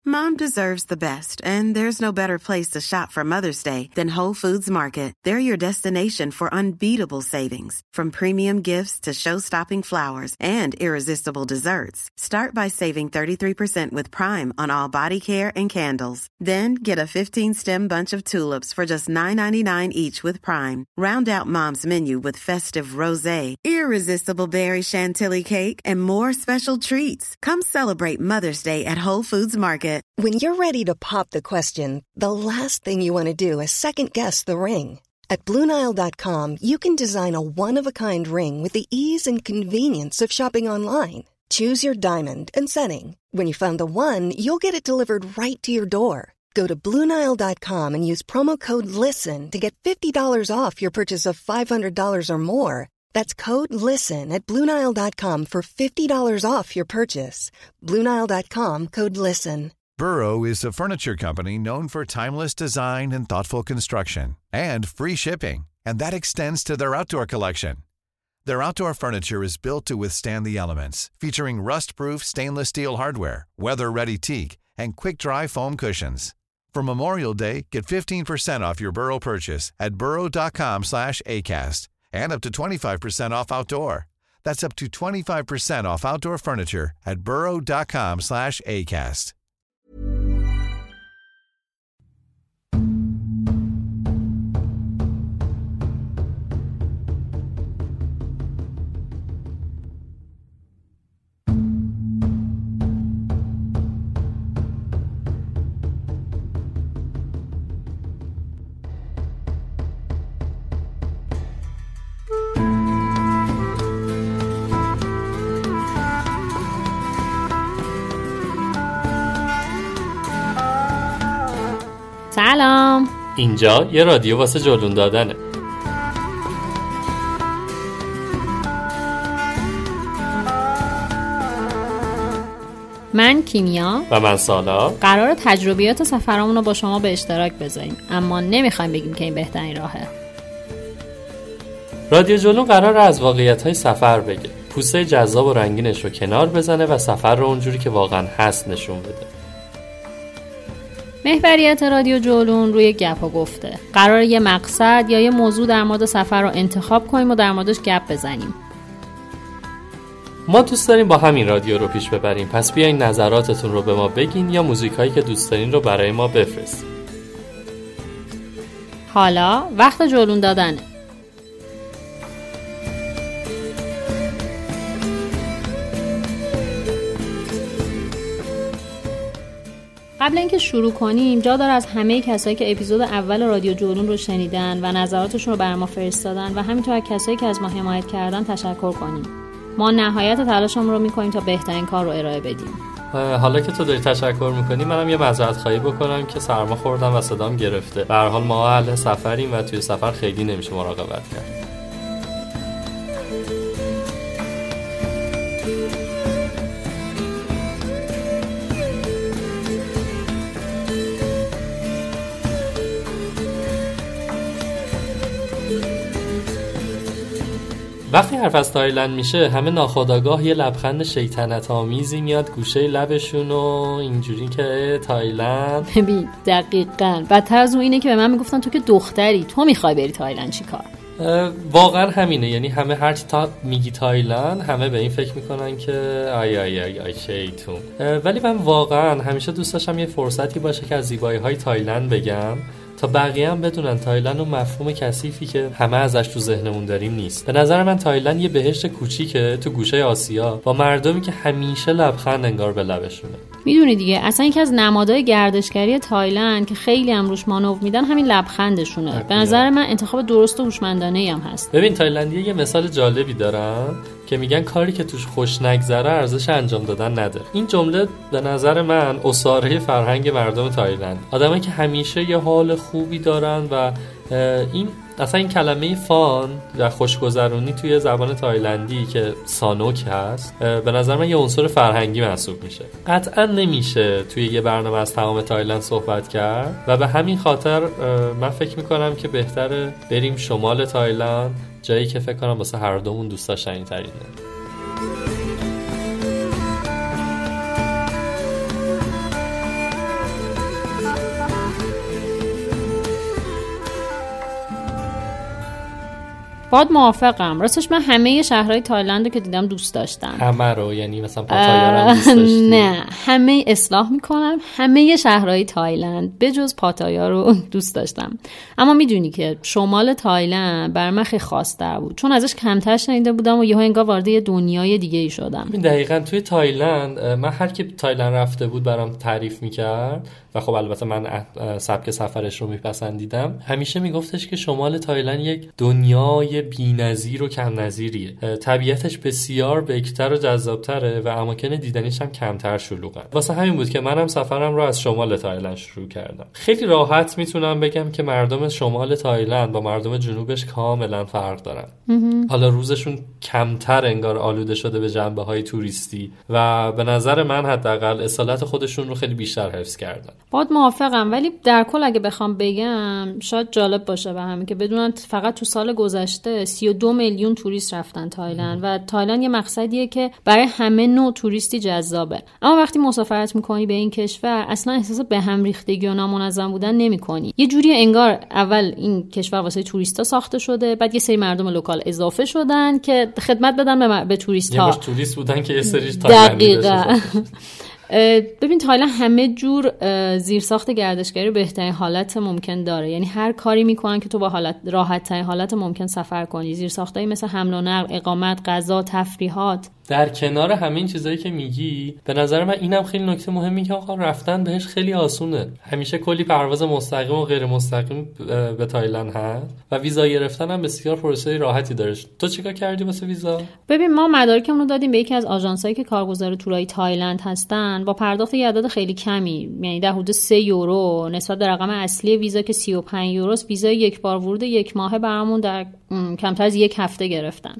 Mom deserves the best, and there's no better place to shop for Mother's Day than Whole Foods Market. They're your destination for unbeatable savings, from premium gifts to show-stopping flowers and irresistible desserts. Start by saving 33% with Prime on all body care and candles. Then get a 15-stem bunch of tulips for just $9.99 each with Prime. Round out Mom's menu with festive rosé, irresistible berry chantilly cake, and more special treats. Come celebrate Mother's Day at Whole Foods Market. When you're ready to pop the question, the last thing you want to do is second-guess the ring. At BlueNile.com, you can design a one-of-a-kind ring with the ease and convenience of shopping online. Choose your diamond and setting. When you find the one, you'll get it delivered right to your door. Go to BlueNile.com and use promo code LISTEN to get $50 off your purchase of $500 or more. That's code LISTEN at BlueNile.com for $50 off your purchase. BlueNile.com, code LISTEN. Burrow is a furniture company known for timeless design and thoughtful construction, and free shipping, and that extends to their outdoor collection. Their outdoor furniture is built to withstand the elements, featuring rust-proof stainless steel hardware, weather-ready teak, and quick-dry foam cushions. For Memorial Day, get 15% off your Burrow purchase at burrow.com/ACAST, and up to 25% off outdoor. That's up to 25% off outdoor furniture at burrow.com/ACAST. سلام. اینجا یه رادیو واسه جلون دادنه. من کیمیا و من سالا قرار تجربیات سفرامون رو با شما به اشتراک بذاریم، اما نمیخوایم بگیم که این بهترین راهه. رادیو جلون قراره از واقعیت‌های سفر بگه، پوسته جذاب و رنگینش رو کنار بزنه و سفر رو اونجوری که واقعا هست نشون بده. محوریت رادیو جولون روی گپ و گفته. قراره یه مقصد یا یه موضوع در مورد سفر رو انتخاب کنیم و در موردش گپ بزنیم. ما دوست داریم با همین رادیو رو پیش ببریم، پس بیاین نظراتتون رو به ما بگین یا موزیکایی که دوست دارین رو برای ما بفرستین. حالا وقت جولون دادنه. قبل اینکه شروع کنیم جا داره از همه کسایی که اپیزود اول رادیو جولون رو شنیدن و نظراتشون رو برای ما فرستادن و همینطور از کسایی که از ما حمایت کردن تشکر کنیم. ما نهایت تلاشمون رو میکنیم تا بهترین کار رو ارائه بدیم. حالا که تو داری تشکر میکنی، منم یه معذرت خواهی بکنم که سرما خوردم و صدام گرفته. به هر حال ما اهل سفریم و توی سفر خیلی نمیشه مراقبت کرد. وقتی حرف از تایلند میشه همه ناخودآگاه یه لبخند شیطنت آمیزی میاد گوشه لبشون و اینجوری که تایلند. ببین دقیقاً بدتر از اون اینه که به من میگفتن تو که دختری تو میخوای بری تایلند چیکار؟ واقعا همینه، یعنی همه هر چی میگی تایلند همه به این فکر میکنن که آی شیطون. ولی من واقعا همیشه دوست داشتم یه فرصتی باشه که از زیبایی‌های تایلند بگم تا بقیه هم بدونن تایلند اون مفهوم کثیفی که همه ازش تو ذهنمون داریم نیست. به نظر من تایلند یه بهشت کوچیکه تو گوشه آسیا با مردمی که همیشه لبخند انگار به لبشونه. میدونی دیگه اصلا یکی از نمادهای گردشگری تایلند که خیلی هم روش مانور میدن همین لبخندشونه. به نظر من انتخاب درست و هوشمندانه‌ای هم هست. ببین تایلندی‌ها یه مثال جالبی دارن که میگن کاری که توش خوش نگذره ارزش انجام دادن نداره. این جمله به نظر من اسطوره فرهنگ مردم تایلند. آدمایی که همیشه یه حال خوبی دارن و این اصلا این کلمه فان و خوشگذرونی توی زبان تایلندی که سانوک هست به نظر من یه عنصر فرهنگی محسوب میشه. قطعا نمیشه توی یه برنامه از تمام تایلند صحبت کرد و به همین خاطر من فکر میکنم که بهتره بریم شمال تایلند، جایی که فکر کنم واسه هر دومون دوست داشتنی ترینه. باید موافقم. راستش من همه شهرهای تایلند رو که دیدم دوست داشتم. همه رو؟ یعنی مثلا پاتایا رو دوست داشتی؟ نه، همه اصلاح میکنم، همه شهرهای تایلند به جز پاتایا رو دوست داشتم. اما میدونی که شمال تایلند بر من خیلی خاص‌تر بود، چون ازش کمتر شنیده بودم و یهو انگار وارد یه دنیای دیگه ای شدم. دقیقاً توی تایلند من هر کی تایلند رفته بود برام تعریف میکرد و خب البته من سبک سفرش رو میپسندیدم، همیشه میگفتش که شمال تایلند یک دنیای بی‌نظیر و کم نظیریه. طبیعتش بسیار بکتر و جذابتره و اماکن دیدنیش هم کمتر شلوغه. واسه همین بود که منم سفرم رو از شمال تایلند شروع کردم. خیلی راحت میتونم بگم که مردم شمال تایلند با مردم جنوبش کاملا فرق دارن. حالا روزشون کمتر انگار آلوده شده به جنبه‌های توریستی و به نظر من حداقل اصالت خودشون رو خیلی بیشتر حفظ کردن. باید موافقم، ولی در کل اگه بخوام بگم شاید جالب باشه به همین که بدونن فقط تو سال گذشته 32 میلیون توریست رفتن تایلند و تایلند یه مقصدیه که برای همه نوع توریستی جذابه. اما وقتی مسافرت میکنی به این کشور اصلا احساس به هم ریختگی و نامنظم بودن نمیکنی. یه جوری انگار اول این کشور واسه توریستا ساخته شده، بعد یه سری مردم لوکال اضافه شدن که خدمت بدن به توریست‌ها. یه باش توریست بودن که یه سری تایلندی داشتن. ببین تایلند همه جور زیرساخت گردشگری بهترین حالت ممکن داره، یعنی هر کاری میکنن که تو با راحت ترین حالت ممکن سفر کنی. زیرساختایی مثل حمل و نقل، اقامت، غذا، تفریحات. در کنار همین چیزایی که میگی به نظر من اینم خیلی نکته مهمی که آقا رفتن بهش خیلی آسونه. همیشه کلی پرواز مستقیم و غیر مستقیم به تایلند هست و ویزا گرفتن هم بسیار پروسه راحتی داره. تو چیکار کردی واسه ویزا؟ ببین ما مدارکمون رو دادیم به یکی از آژانسایی که کارگزار تورای تایلند هستن با پرداخت یه عدد خیلی کمی، یعنی در حدود 3 یورو نسبت به رقم اصلی ویزا که 35 یوروست. ویزای یک بار ورود یک ماهه برامون در کمتر از یک هفته گرفتن.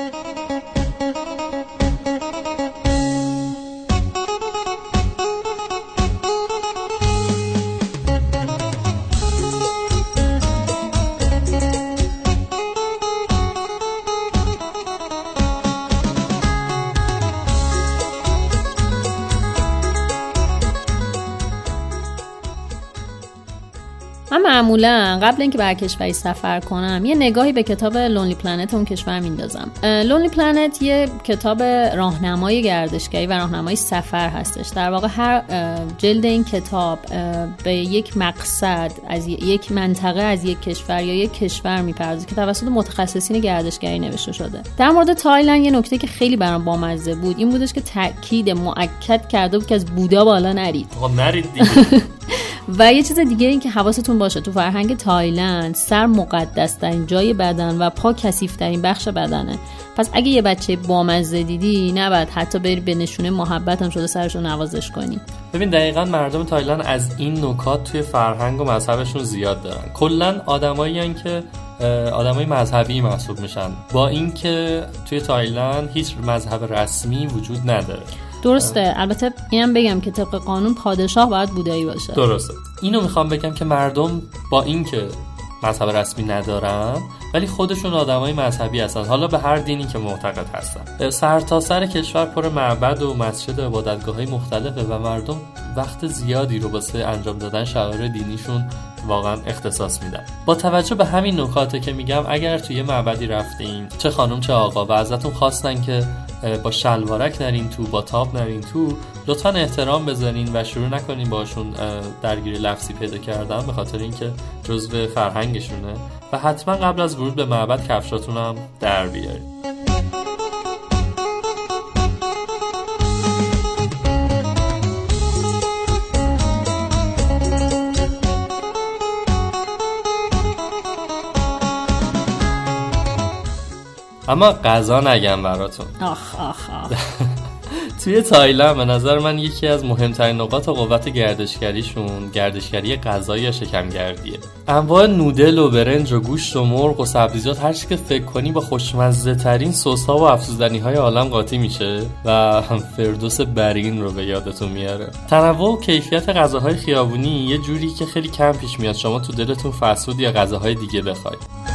من معمولا قبل اینکه بر کشوری سفر کنم یه نگاهی به کتاب لونلی پلنت اون کشور میندازم. لونلی پلنت یه کتاب راهنمای گردشگری و راهنمای سفر هستش. در واقع هر جلد این کتاب به یک مقصد از یک منطقه از یک کشور یا یک کشور میپردازه که توسط متخصصین گردشگری نوشته شده. در مورد تایلند یه نکته که خیلی برام بامزه بود این بودش که تاکید مؤکد کرده بود که از بودا بالا نرید. نرید دیگه. و یه چیز دیگه این که حواستون باشه تو فرهنگ تایلند سر مقدس‌ترین جای بدن و پا کثیف‌ترین بخش بدنه. پس اگه یه بچه بامزه دیدی نباید حتی بری به نشونه محبت هم شده سرشو نوازش کنی. ببین دقیقاً مردم تایلند از این نکات توی فرهنگ و مذهبشون زیاد دارن. کلاً آدمایی که آدمای مذهبی محسوب میشن، با اینکه توی تایلند هیچ مذهب رسمی وجود نداره. درسته. البته اینم بگم که طبق قانون پادشاه باید بودایی باشه. درسته. اینو میخوام بگم که مردم با اینکه مذهب رسمی ندارن ولی خودشون آدمای مذهبی هستن، حالا به هر دینی که معتقد هستن. سرتاسر کشور پر معبد و مسجد و عبادتگاه‌های مختلفه و مردم وقت زیادی رو واسه انجام دادن شعائر دینیشون واقعا اختصاص میدن. با توجه به همین نکاته که میگم اگر توی معبدی رفتین چه خانم چه آقا و ازتون خواستن که با شلوارک نرین تو، با تاب نرین تو، لطفا احترام بذارین و شروع نکنین باشون درگیری لفظی پیدا کردن، به خاطر اینکه جزء فرهنگشونه. و حتما قبل از ورود به معبد کفشاتون هم در بیارین. اما غذا نگم براتون. آخ. توی تایلند به نظر من یکی از مهمترین نقاط قوت گردشگریشون گردشگری غذایی یا شکمگردیه. انواع نودل و برنج و گوشت و مرغ و سبزیجات، هر چی که فکر کنی با خوشمزه ترین سس‌ها و افزودنی‌های عالم قاطی میشه و فردوس برین رو به یادتون میاره. تنوع و کیفیت غذاهای خیابونی یه جوری که خیلی کم پیش میاد شما تو دلتون فست فود یا غذاهای دیگه بخواید.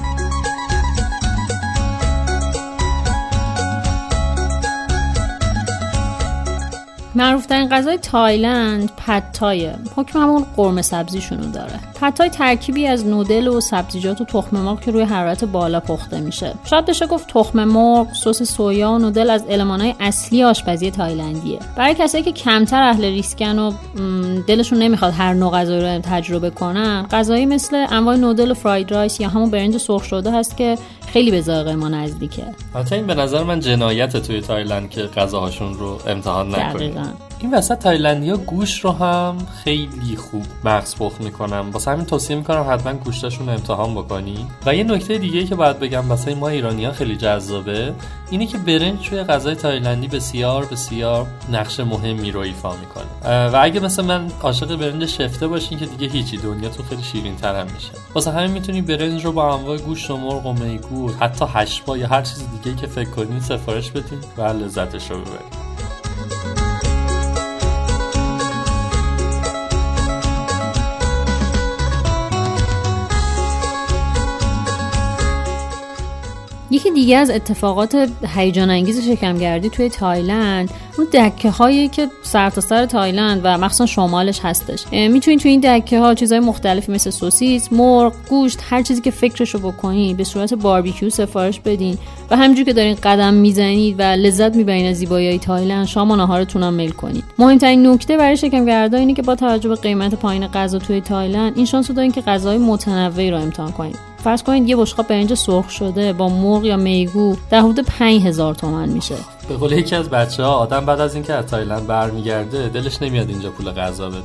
معروف‌ترین غذای تایلند پد تایه. حکم همون قرمه سبزیشونو داره. پد تای ترکیبی از نودل و سبزیجات و تخم مرغ که روی حرارت بالا پخته میشه. شاید بشه گفت تخم مرغ، سس سویا و نودل از المان‌های اصلی آشپزی تایلندیه. برای کسایی که کمتر اهل ریسکن و دلشون نمیخواد هر نوع غذایی رو تجربه کنن، غذایی مثل انواع نودل و فراید رایس یا همون برنج سرخ شده هست که خیلی به ذائقه ما نزدیکه. البته این به نظر من جنایت توی تایلند که غذاهاشون رو امتحان نکنید. این وسط تایلندی‌ها گوشت رو هم خیلی خوب مغز پخت میکنن. واسه همین توصیه میکنم حتما گوشتاشون رو امتحان بکنید. و یه نکته دیگه که باید بگم واسه ما ایرانی‌ها خیلی جذابه اینه که برنج توی غذای تایلندی بسیار بسیار نقش مهمی رو ایفا میکنه. و اگه مثلا من عاشق برنج شفته باشین که دیگه هیچی، دنیاتون خیلی شیرین‌تر هم میشه. واسه همین میتونید برنج رو با انواع گوشت و مرغ و میگو، حتی هشبا یا هر چیز دیگه که فکر کنید سفارش بدین و لذتش رو ببرید. یکی دیگه از اتفاقات هیجان انگیز شکمگردی توی تایلند اون دکه هایی که سرتاسر تایلند و مخصوصا شمالش هستش. میتونید توی این دکه ها چیزهای مختلفی مثل سوسیس، مرغ، گوشت، هر چیزی که فکرشو بکنید به صورت باربیکیو سفارش بدین و همینجوری که دارین قدم میزنید و لذت میبرین از زیبایی‌های تایلند، شام و ناهارتون هم میل کنید. مهمترین نکته برای شکمگردا اینه که با توجه به قیمت پایین غذا توی تایلند این شانس رو دارین که غذاهای متنوعی رو امتحان کنید. فرض کنید یه بشقاب برنج سرخ شده با مرغ یا میگو در حدود 5000 تومان میشه. به قول یکی از بچه‌ها آدم بعد از اینکه از تایلند برمیگرده دلش نمیاد اینجا پول غذا بده.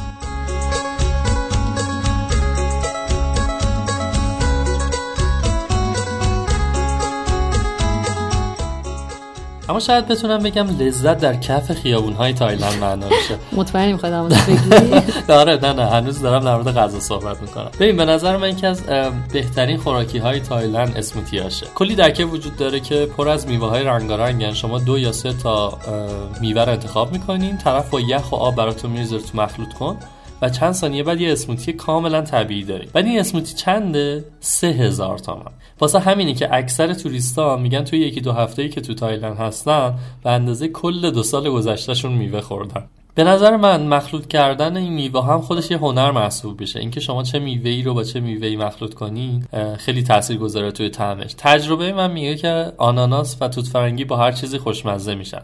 اما شاید بتونم بگم لذت در کف خیابون‌های تایلند معنا میشه. مطمئنی می‌خواد همون بگی؟ آره نه هنوز دارم در مورد غذا صحبت می‌کنم. ببین به نظر من یکی از بهترین خوراکی‌های تایلند اسموتیاشه. کلی دکه وجود داره که پر از میوه‌های رنگارنگن. شما 2 یا 3 تا میوه رو انتخاب می‌کنین، طرف با یخ و آب براتون میذاره تو مخلوط کن و چند ثانیه بعد یه اسموتی کاملا طبیعی داریم. بعد این اسموتی چنده؟ 3000 تومان. واسه همینه که اکثر توریستا میگن توی 1-2 هفته‌ای که تو تایلند هستن به اندازه کل 2 سال گذشتهشون میوه خوردن. به نظر من مخلوط کردن این میوه هم خودش یه هنر محسوب میشه. اینکه شما چه میوه‌ای رو با چه میوه‌ای مخلوط کنین خیلی تاثیرگذاره توی طعمش. تجربه من میگه که آناناس و توت فرنگی با هر چیزی خوشمزه میشن.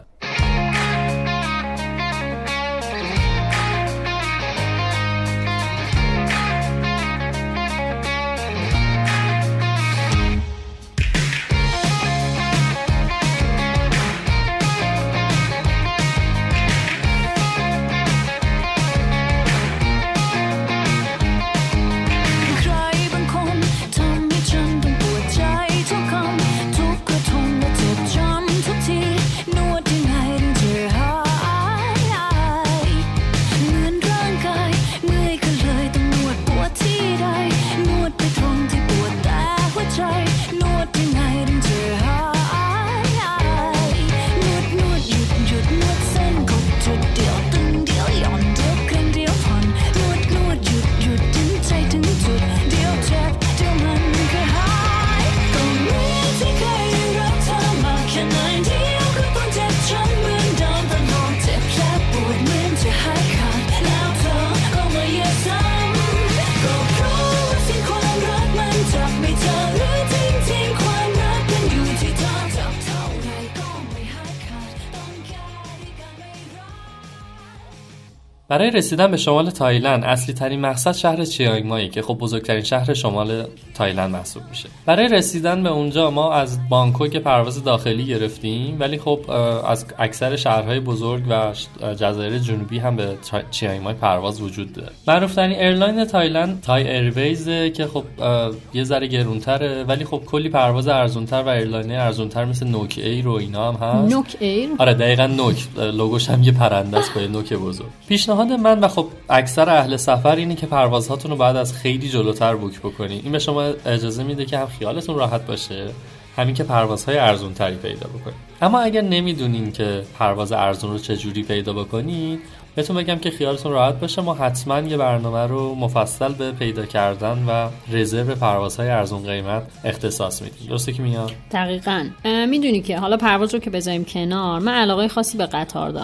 برای رسیدن به شمال تایلند اصلی ترین مقصد شهر چیانگ مایی که خب بزرگترین شهر شمال تایلند محسوب میشه. برای رسیدن به اونجا ما از بانکوک پرواز داخلی گرفتیم، ولی خب از اکثر شهرهای بزرگ و جزایر جنوبی هم به چیانگ مای پرواز وجود داره. معروف‌ترین ایرلاین تایلند تای ایرویز که خب یه ذره گرونتره، ولی خب کلی پرواز ارزونتر و ایرلاین ارزونتر مثل نوک ایر و اینا هم هست. نوک ایر؟ آره دقیقاً نوک، لوگوش هم یه پرنده است با نوک بزرگ. پیشنهاد من و خب اکثر اهل سفر اینه که پروازهاتون رو بعد از خیلی جلوتر بوک بکنید. این به شما اجازه میده که هم خیالتون راحت باشه، همین که پروازهای ارزون تری پیدا بکنید. اما اگر نمیدونین که پرواز ارزون رو چجوری پیدا بکنید، بهتون بگم که خیالتون راحت باشه، ما حتما یه برنامه رو مفصل به پیدا کردن و رزرو پروازهای ارزون قیمت اختصاص میدیم. درسته که میاد؟ دقیقاً. میدونی که حالا پرواز رو که بذاریم کنار، من علاقه خاصی به قطار دارم.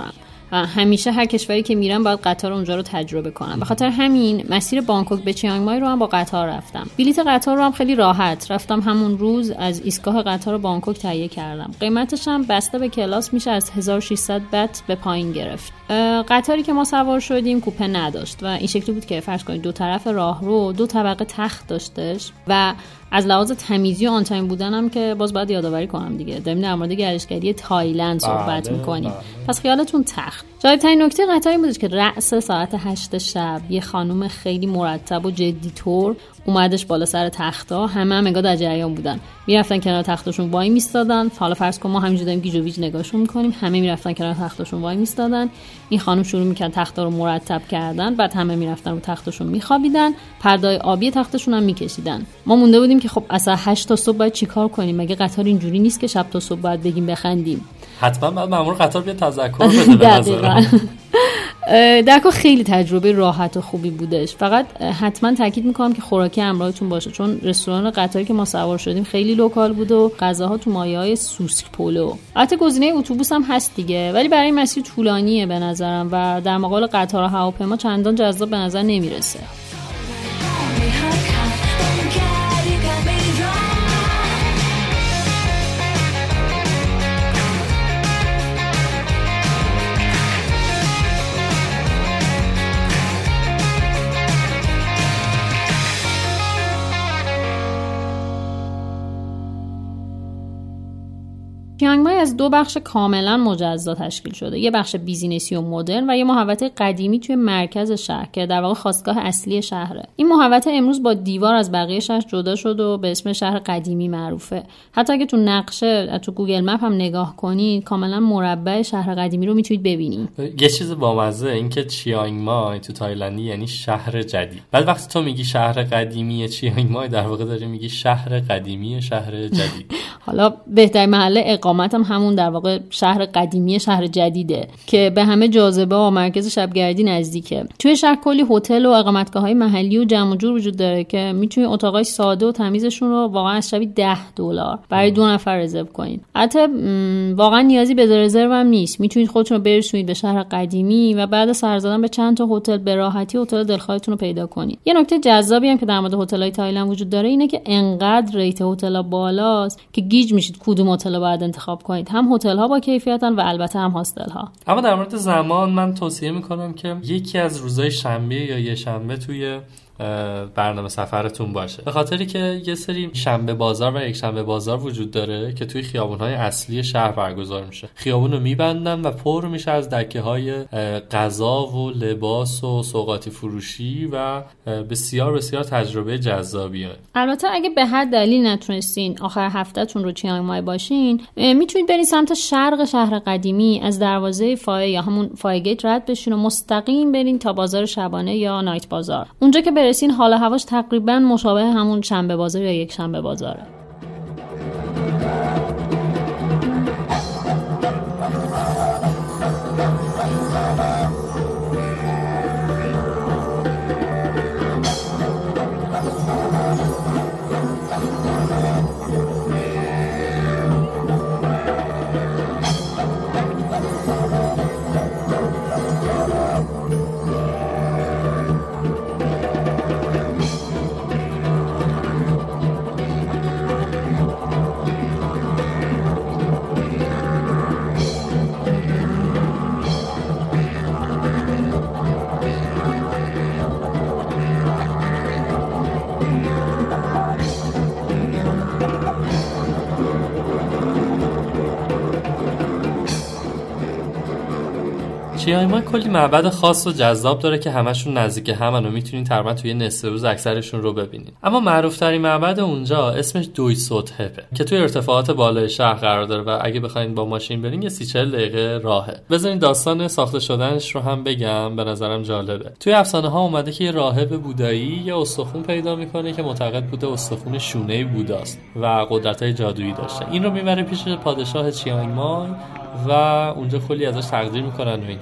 و همیشه هر کشوری که میرم باید قطار اونجا رو تجربه کنم. به خاطر همین مسیر بانکوک به چیانگ مای رو هم با قطار رفتم. بلیط قطار رو هم خیلی راحت رفتم، همون روز از ایستگاه قطار بانکوک تهیه کردم. قیمتش هم بسته به کلاس میشه از 1600 بات به پایین گرفت. قطاری که ما سوار شدیم کوپه نداشت و این شکلی بود که فرض کنید دو طرف راهرو 2 طبقه تخت داشتش و از لحاظ تمیزی و آن تایم بودنم که باز باید یادآوری کنم دیگه داریم در مورد گردشگری تایلند صحبت میکنیم، پس خیالتون تخت. جالب‌ترین نکته قطاری بود که رأس ساعت 8 شب یه خانم خیلی مرتب و جدی طور اومدش بالا سر تختا، همه هم انگار در جریان بودن، میرفتن کنار تختاشون وای میستادن. حالا فرض کن ما همینجوری داریم گیج و ویج نگاهشون میکنیم، همه میرفتن کنار تختاشون وای میستادن. این خانم شروع میکرد تختا رو مرتب کردن، بعد همه میرفتن رو تختاشون میخوابیدن، پرده‌های آبی تختاشون هم میکشیدن. ما مونده بودیم که خب اصلا 8 تا صبح باید چیکار کنیم؟ مگه قطار اینجوری نیست که شب تا صبح باید بگیم بخندیم؟ حتما بعد مأمور قطار بیاد تذکر بده. به نظر در کل خیلی تجربه راحت و خوبی بودش. فقط حتما تاکید میکنم که خوراکی همراهتون باشه، چون رستوران قطاری که ما سوار شدیم خیلی لوکال بود و غذاها تو مایه‌های سوسک پلو. البته گزینه اتوبوس هم هست دیگه، ولی برای مسیر طولانیه به نظرم و در مقابل قطار و هواپیما چندان جذاب به نظر نمیرسه. چیانگ مای از 2 بخش کاملا مجزا تشکیل شده، یه بخش بیزینسی و مدرن و یه محوطه قدیمی توی مرکز شهر که در واقع خاستگاه اصلی شهره. این محوطه امروز با دیوار از بقیه شهر جدا شد و به اسم شهر قدیمی معروفه. حتی اگه تو نقشه تو گوگل مپ هم نگاه کنید کاملا مربع شهر قدیمی رو میتونید ببینید. یه چیز بامزه این که چیانگ مای تو تایلندی یعنی شهر جدید. بعد وقتی تو میگی شهر قدیمی چیانگ مای در واقع داری میگی شهر قدیمی شهر جدید. حالا بهترین محل اقامت هم همون در واقع شهر قدیمی شهر جدیده که به همه جاذبه و مرکز شبگردی نزدیکه. توی شهر کلی هتل و اقامتگاه‌های محلی و جمع و جور وجود داره که میتونید اتاقای ساده و تمیزشون رو واقعا از شبی $10 برای 2 نفر رزرو کنید. البته واقعا نیازی به رزرو هم نیست، میتونید خودتون رو برسونید به شهر قدیمی و بعد سر زدن به چند تا هتل به راحتی هتل دلخواهتون رو پیدا کنید. یه نکته جذابی هم که در مورد هتل‌های تایلند وجود داره اینه که انقدر ریت هتل‌ها بالاست که گیج میشید کدوم هتل رو باید انتخاب کنید. هم هتل‌ها با کیفیتن و البته هم هاستل‌ها. اما در مورد زمان من توصیه میکنم که یکی از روزهای شنبه یا یه شنبه توی برنامه سفرتون باشه، به خاطری که یه سری شنبه بازار و یک شنبه بازار وجود داره که توی خیابون‌های اصلی شهر برگزار میشه. خیابون رو میبندن و پر میشه از دکه‌های غذا و لباس و سوغاتی فروشی و بسیار بسیار تجربه جذابیه. البته اگه به هر دلیل نتونستین آخر هفتهتون رو چیانگ مای باشین، میتونید برید سمت شرق شهر قدیمی، از دروازه فای یا همون فای گیت رد بشین و مستقیم برین تا بازار شبانه یا نایت بازار. اونجا که برسین حال هواش تقریبا مشابه همون شنبه بازار یا یک شنبه بازاره. چیانگ مای کلی معبد خاص و جذاب داره که همشون نزدیک همن و میتونین تقریبا توی نصف روز اکثرشون رو ببینین. اما معروف ترین معبد اونجا اسمش دوی سوتهپه که توی ارتفاعات بالای شهر قرار داره و اگه بخواید با ماشین برین یه 30-40 دقیقه راهه. بذارین داستان ساخته شدنش رو هم بگم، به نظرم جالبه. توی افسانه ها اومده که یه راهب بودایی یه استخوان پیدا میکنه که معتقد بوده استخوان شونه بوداست و قدرت‌های جادویی داشته. این رو میبره پیش پادشاه چیانگ مای و اونجا کلی ازش تقدیر میکنن و اینها.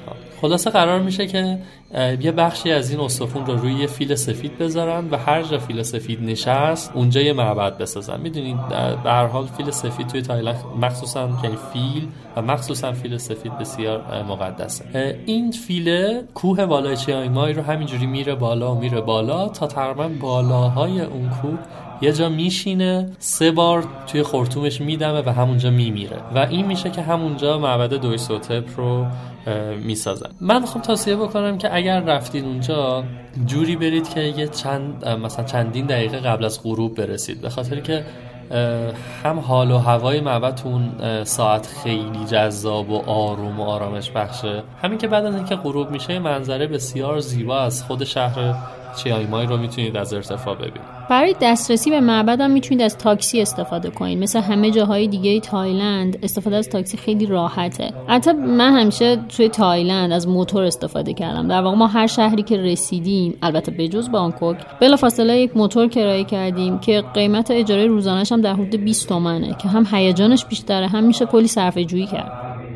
خلاصه قرار میشه که یه بخشی از این استخوان رو روی یه فیل سفید بذارن و هر جا فیل سفید نشست اونجا یه معبد بسازن. میدونید به هر حال فیل سفید توی تایلند مخصوصا یعنی فیل و مخصوصا فیل سفید بسیار مقدسه. این فیل کوه بالای چیانگ مای رو همینجوری میره بالا تا تقریبا بالاهای اون کوه یه جا میشینه، 3 بار توی خرطومش میدمه و همونجا میمیره و این میشه که همونجا معبد دویسوتپ رو میسازن. من میخوام توصیه بکنم که اگر رفتین اونجا جوری برید که یه چندین دقیقه قبل از غروب برسید، به خاطر که هم حال و هوای معبد اون ساعت خیلی جذاب و آروم و آرامش بخشه، همین که بعد از اینکه غروب میشه منظره بسیار زیبا از خود شهر چیانگ مای رو میتونید از ارتفاع ببینید. برای دسترسی به معبد هم میتونید از تاکسی استفاده کنید. مثل همه جاهای دیگه تایلند استفاده از تاکسی خیلی راحته. البته من همیشه توی تایلند از موتور استفاده کردم. در واقع ما هر شهری که رسیدیم، البته بجز بانکوک، بلافاصله یک موتور کرایه کردیم که قیمت اجاره روزانه‌اش هم در حدود 20 تومنه که هم هیجانش بیشتره هم میشه کلی صرفه جویی کرد.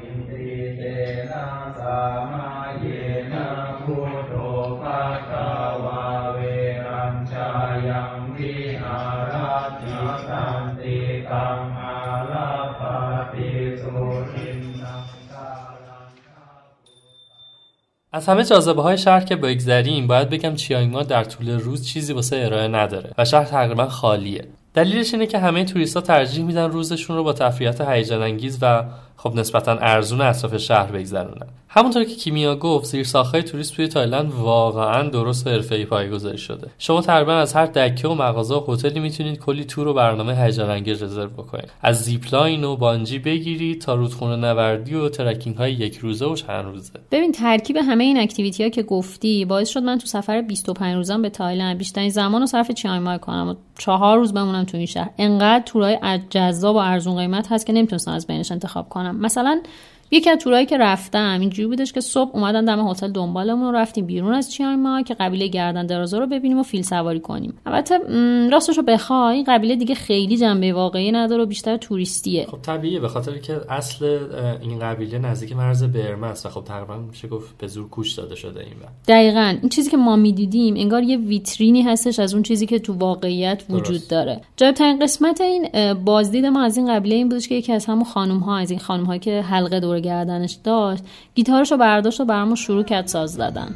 از همه جاذبه‌های شهر که بگذریم باید بگم چیانگ مای در طول روز چیزی واسه ارائه نداره و شهر تقریبا خالیه. دلیلش اینه که همه توریست‌ها ترجیح میدن روزشون رو با تفریحات هیجان انگیز و خب نسبتاً ارزون اطراف شهر بگذرونن. همونطور که کیمیا گفت زیرساخت‌های توریست توی تایلند واقعاً درست و حرفه‌ای پایه‌گذاری شده. شما تقریباً از هر دکه و مغازه و هتلی میتونید کلی تور و برنامه هیجان انگیز رزرو بکنید. از زیپلاین و بانجی بگیرید تا رودخونه نوردی و ترکینگ‌های یک روزه و چند روزه. ببین ترکیب همه این اکتیویتی‌ها که گفتی باعث شد من تو سفر 25 روزم به تایلند بیشترین زمانو صرف چیانگ مای کنم و 4 روز بمونم تو این شهر. انقدر تورای جذاب و ارزون قیمت هست که نمیتونستم از بینش انتخاب کنم. مثلا یکی از تورایی که رفتم اینجوری بودش که صبح اومدن دم هتل دنبالمون و رفتیم بیرون از چیانگ مای که قبیله گردن درازا رو ببینیم و فیل سواری کنیم. البته راستش رو بخوای این قبیله دیگه خیلی جنبه واقعی نداره و بیشتر توریستیه. خب طبیعیه به خاطر که اصل این قبیله نزدیک مرز برما است و خب تقریبا میشه گفت به زور کوچ داده شده این وقت. دقیقاً این چیزی که ما میدیدیم انگار یه ویترینی هستش از اون چیزی که تو واقعیت وجود داره. جالب‌ترین قسمت این بازدید ما از این قبیله این بودش که یکی از همون خانم‌ها از این خانم‌ها که حلقه دور گردنش داشت گیتارشو برداشت و برامون شروع کرد ساز زدن.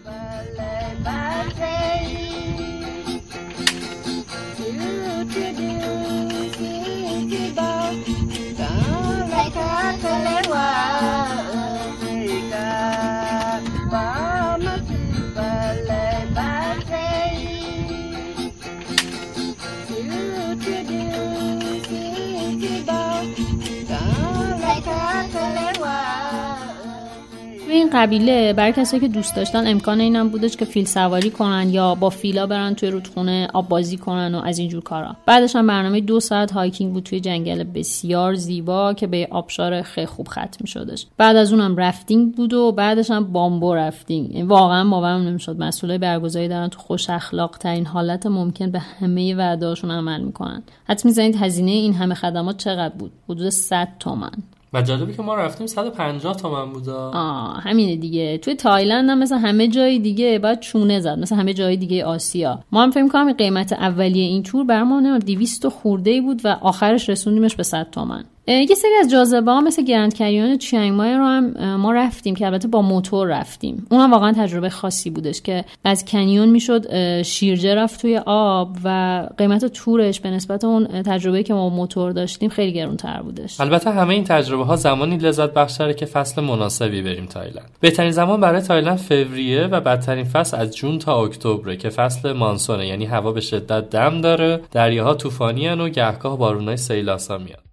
این قبیله برای کسایی که دوست داشتن امکان اینم بودش که فیل سواری کنن یا با فیلا برن توی رودخونه آب بازی کنن و از اینجور کارا. بعدش هم برنامه 2 ساعت هایکینگ بود توی جنگل بسیار زیبا که به آبشار خیلی خوب ختم می‌شدش. بعد از اونم رفتینگ بود و بعدش هم بامبو رفتینگ. واقعا باورم نمی‌شد مسئولای برگزاری دارن تو خوش اخلاق ترین حالت ممکن به همه وعده‌هاشون عمل می‌کنن. حدس می‌زنید هزینه این همه خدمات چقدر بود؟ حدود 100 تومن. و جالبی که ما رفتیم 150 تومن بود. همینه دیگه. توی تایلند هم مثل همه جای دیگه باید چونه زد، مثل همه جای دیگه آسیا. ما هم فکر می‌کنم قیمت اولیه این تور برامون 200 خورده‌ای بود و آخرش رسوندیمش به 100 تومن. یه سری از جاذبه‌ها مثل گرند کنیون چیانگ مای رو هم ما رفتیم که البته با موتور رفتیم. اونم واقعا تجربه خاصی بودش که از کنیون میشد شیرجه رفت توی آب و قیمت تورش به نسبت اون تجربه‌ای که ما موتور داشتیم خیلی گران‌تر بودش. البته همه این تجربه‌ها زمانی لذت بخش‌تره که فصل مناسبی بریم تایلند. بهترین زمان برای تایلند فوریه و بدترین فصل از جون تا اکتبر که فصل مانسونه، یعنی هوا به شدت دم داره، دریاها طوفانی ان و گهگاه بارونای سیل‌آسا میاد.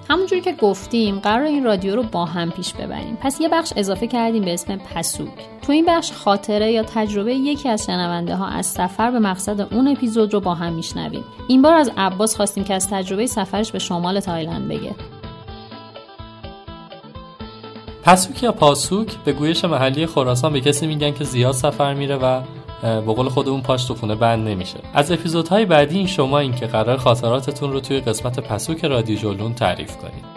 همونجوری که گفتیم قرار این رادیو رو با هم پیش ببریم. پس یه بخش اضافه کردیم به اسم پسوک. تو این بخش خاطره یا تجربه یکی از شنونده ها از سفر به مقصد اون اپیزود رو با هم میشنویم. این بار از عباس خواستیم که از تجربه سفرش به شمال تایلند بگه. پسوک یا پاسوک به گویش محلی خراسان به کسی میگن که زیاد سفر میره و به قول خودمون پاش تو خونه بند نمیشه. از اپیزودهای بعدی این شما این که قرار خاطراتتون رو توی قسمت پسوک رادیو جولون تعریف کنید.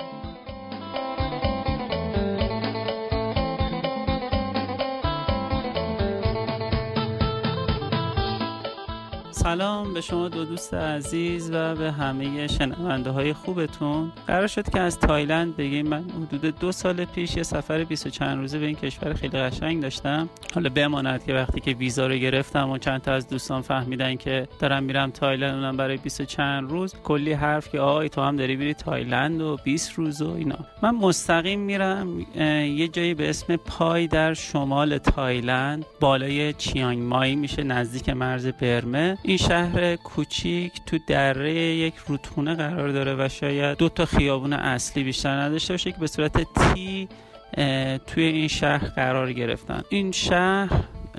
سلام به شما دو دوست عزیز و به همه شنونده های خوبتون. قرار شد که از تایلند بگیم. من حدود 2 سال پیش یه سفر 20 و چند روزه به این کشور خیلی قشنگ داشتم. حالا بماند که وقتی که ویزا رو گرفتم و چند تا از دوستان فهمیدن که دارم میرم تایلند، اونم برای 20 و چند روز، کلی حرف که آی تو هم داری میری تایلند و 20 روز و اینا. من مستقیم میرم یه جایی به اسم پای در شمال تایلند، بالای چیانگ مای میشه، نزدیک مرز برمه. این شهر کوچیک تو دره یک رودخونه قرار داره و شاید 2 تا خیابون اصلی بیشتر نداشته باشه که به صورت تی توی این شهر قرار گرفتن. این شهر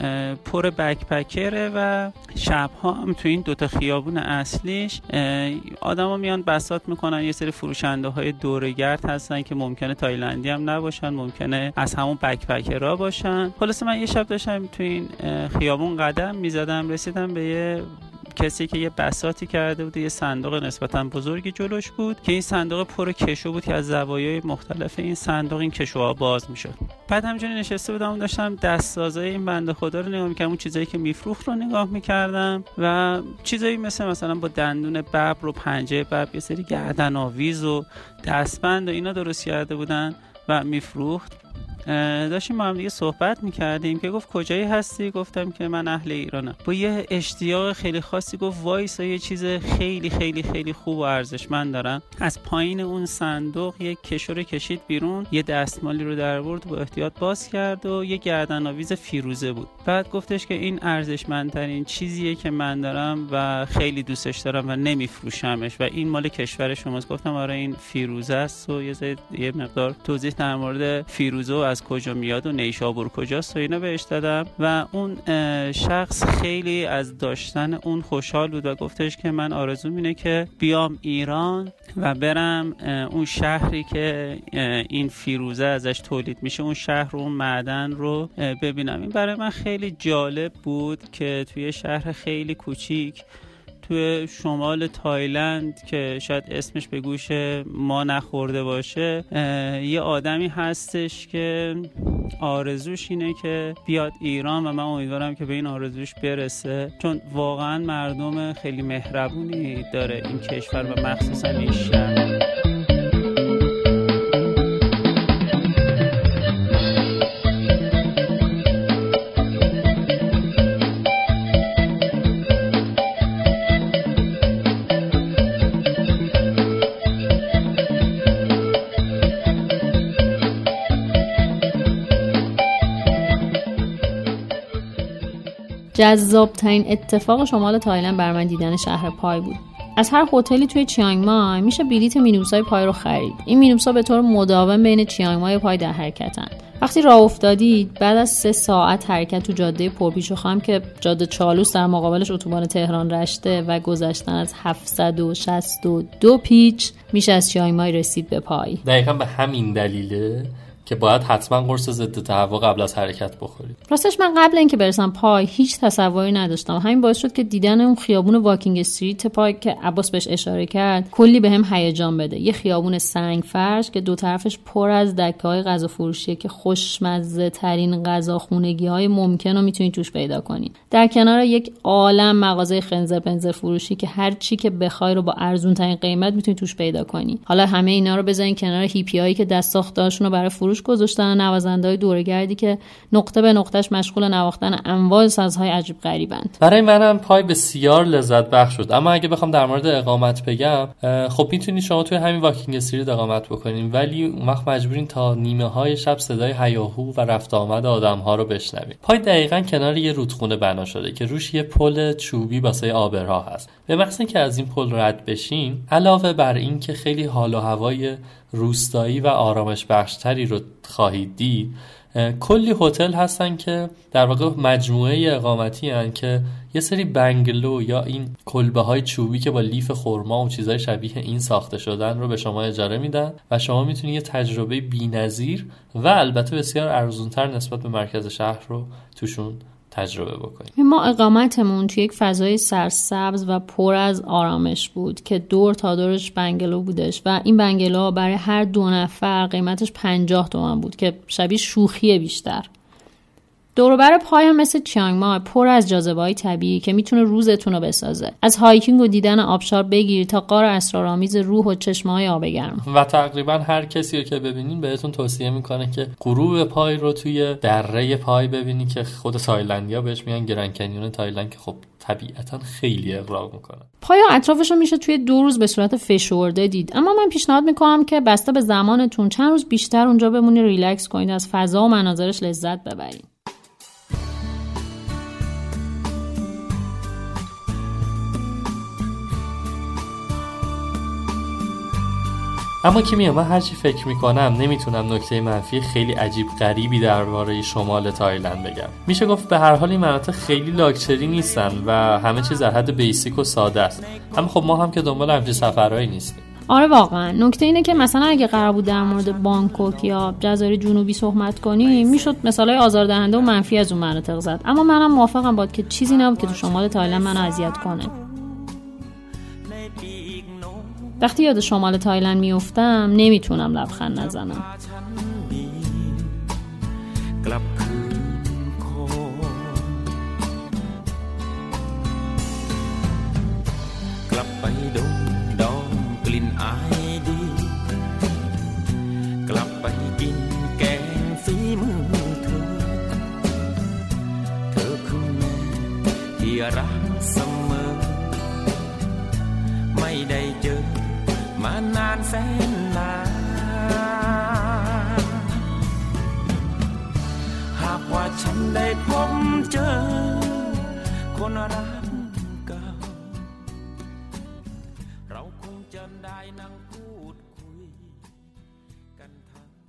پر بکپکره و شبها هم تو این 2 تا خیابون اصلیش آدما میان بساط میکنن. یه سری فروشنده های دورگرد هستن که ممکنه تایلندی هم نباشن، ممکنه از همون بکپکرها باشن. خلاصه من یه شب داشتم تو این خیابون قدم میزدم، رسیدم به یه کسی که یه بساطی کرده بود، یه صندوق نسبتا بزرگی جلوش بود که این صندوق پر کشو بود که از زوایای مختلف این صندوق این کشوها باز میشد. بعد همینجوری نشسته بودم و داشتم دستسازای این بنده خدا رو نگاه میکردم، اون چیزایی که میفروخت رو نگاه میکردم و چیزایی مثلا با دندون ببر و پنجه ببر یه سری گردن آویز و دستبند و اینا درست کرده بودن و میفروخت. داشتیم با هم دیگه صحبت میکردیم که گفت کجایی هستی؟ گفتم که من اهل ایرانم. با یه اشتیاق خیلی خاصی گفت وایسا یه چیز خیلی خیلی خیلی خوب و ارزشمند دارم. از پایین اون صندوق یک کشو رو کشید بیرون، یه دستمالی رو در آورد با احتیاط باز کرد و یه گردن‌آویز فیروزه بود. بعد گفتش که این ارزشمندترین چیزیه که من دارم و خیلی دوستش دارم و نمیفروشمش و این مال کشور شماست. گفتم آره این فیروزه است و یه مقدار توضیح در مورد فیروزه و از کجا میاد و نیشابور کجاست و اینا بهش دادم و اون شخص خیلی از داشتن اون خوشحال بود و گفتش که من آرزوم اینه که بیام ایران و برم اون شهری که این فیروزه ازش تولید میشه، اون شهر و اون معدن رو ببینم. این برای من خیلی جالب بود که توی شهر خیلی کوچیک توی شمال تایلند که شاید اسمش به گوش ما نخورده باشه، یه آدمی هستش که آرزوش اینه که بیاد ایران و من امیدوارم که به این آرزوش برسه، چون واقعا مردم خیلی مهربونی داره این کشور و مخصوصا این شهر. جذاب‌ترین اتفاق شمال تایلند بر من دیدن شهر پای بود. از هر هتلی توی چیانگ مای میشه بلیت مینیبوس‌های پای رو خرید. این مینیبوس‌ها به طور مداوم بین چیانگ مای و پای در حرکتن. وقتی راه افتادید بعد از 3 ساعت حرکت تو جاده پرپیچ و خم که جاده چالوس در مقابلش اتوبان تهران رشته و گذشتن از 762 پیچ میشه از چیانگ مای رسید به پای. دقیقاً به همین دلیله که باید حتما قرص ضد تهوع قبل از حرکت بخورید. راستش من قبل اینکه برسم پای هیچ تصوری نداشتم. همین باعث شد که دیدن اون خیابون واکینگ استریت پای که عباس بهش اشاره کرد کلی بهم هیجان بده. یه خیابون سنگ فرش که 2 طرفش پر از دکه‌های غذا فروشیه که خوشمزه ترین غذا خونگی‌های ممکن رو میتونید توش پیدا کنید. در کنار یک عالم مغازه خنزر پنزر فروشی که هر چی که بخوای رو با ارزون ترین قیمت میتونید توش پیدا کنی. حالا همه اینا رو بزنین کنار هیپیایی که دست ساخته‌هاشون رو برای فروش فروش گذاشتن نوازنده‌های دورگردی که نقطه به نقطهش مشغول نواختن انواع سازهای عجیب غریبند. برای منم پای بسیار لذت بخش شد. اما اگه بخوام در مورد اقامت بگم، خب میتونید شما توی همین واکینگ استریت اقامت بکنین، ولی اون وقت مجبورین تا نیمه های شب صدای هیاهو و رفت آمد آدم‌ها رو بشنوید. پای دقیقاً کنار یه رودخونه بنا شده که روش یه پل چوبی واسه آبرها هست. به محض اینکه از این پل رد بشین، علاوه بر این که خیلی حال و هوای روستایی و آرامش بخشتری رو خواهید دید، کلی هتل هستن که در واقع مجموعه اقامتی هستن که یه سری بنگلو یا این کلبه های چوبی که با لیف خرما و چیزای شبیه این ساخته شدن رو به شما اجاره میدن و شما میتونید یه تجربه بی‌نظیر و البته بسیار ارزان‌تر نسبت به مرکز شهر رو توشون تجربه بکنید. ما اقامتمون توی یک فضای سرسبز و پر از آرامش بود که دور تا دورش بنگلو بودش و این بنگلو برای هر 2 نفر قیمتش 50 تومان بود که شبیه شوخی بیشتر. دور و بر پای هم مثل چیانگ مای پر از جاذبه‌های طبیعی که میتونه روزتون رو بسازه. از هایکینگ و دیدن آبشار بگیر تا غار اسرارآمیز روح و چشمه‌های آب گرم. و تقریبا هر کسی رو که ببینین بهتون توصیه میکنه که غروب پای رو توی دره پای ببینی که خود تایلندیا بهش میگن گرند کنیون تایلند که خب طبیعتا خیلی اغراق میکنه. پای اطرافش رو میشه توی 2 روز به صورت فشرده دید، اما من پیشنهاد میکنم که بسته به زمانتون چند روز بیشتر اونجا بمونید، ریلکس کنید، از فضا و مناظرش لذت ببرید. اما که من هرچی فکر میکنم نمیتونم نکته منفی خیلی عجیب غریبی درباره شمال تایلند بگم. میشه گفت به هر حال این مناطق خیلی لاکچری نیستن و همه چیز در حد بیسیک و ساده است. اما خب ما هم که دنبال همچین سفرهایی نیستیم. آره واقعا. نکته اینه که مثلا اگه قرار بود در مورد بانکوک یا جزایر جنوبی صحبت کنیم میشد مثالای آزاردهنده و منفی از اون مناطق زد، اما منم موافقم با که چیزی نبود که تو شمال تایلند منو اذیت کنه. وقتی یاد شمال تایلند میافتم نمیتونم لبخند نزنم. นานแสนนานหากว่าฉันได้พบเจอคนรักเก่าเราคงจะได้นั่งพูดคุยกันทั้งคืน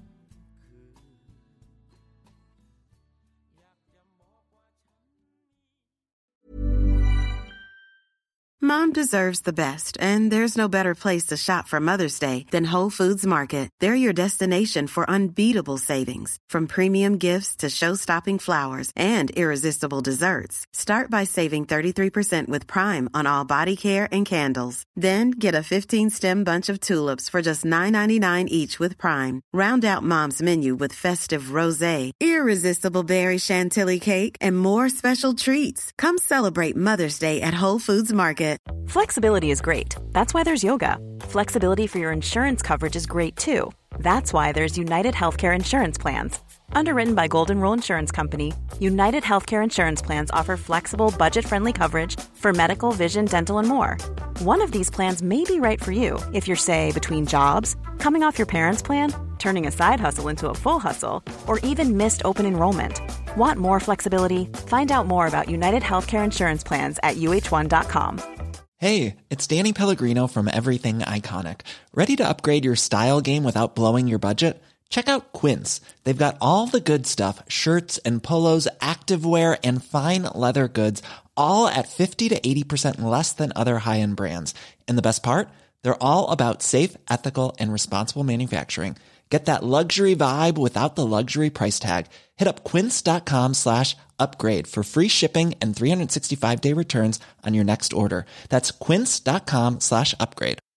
Mom deserves the best, and there's no better place to shop for Mother's Day than Whole Foods Market. They're your destination for unbeatable savings, from premium gifts to show-stopping flowers and irresistible desserts. Start by saving 33% with Prime on all body care and candles. Then get a 15-stem bunch of tulips for just $9.99 each with Prime. Round out Mom's menu with festive rosé, irresistible berry chantilly cake, and more special treats. Come celebrate Mother's Day at Whole Foods Market. Flexibility is great. That's why there's yoga. Flexibility for your insurance coverage is great too. That's why there's United Healthcare Insurance Plans. Underwritten by Golden Rule Insurance Company, United Healthcare Insurance Plans offer flexible, budget-friendly coverage for medical, vision, dental, and more. One of these plans may be right for you if you're, say, between jobs, coming off your parents' plan, turning a side hustle into a full hustle, or even missed open enrollment. Want more flexibility? Find out more about United Healthcare Insurance Plans at uh1.com. Hey, it's Danny Pellegrino from Everything Iconic. Ready to upgrade your style game without blowing your budget? Check out Quince. They've got all the good stuff, shirts and polos, activewear, and fine leather goods, all at 50 to 80% less than other high-end brands. And the best part? They're all about safe, ethical, and responsible manufacturing. Get that luxury vibe without the luxury price tag. Hit up quince.com/upgrade for free shipping and 365-day returns on your next order. That's quince.com/upgrade.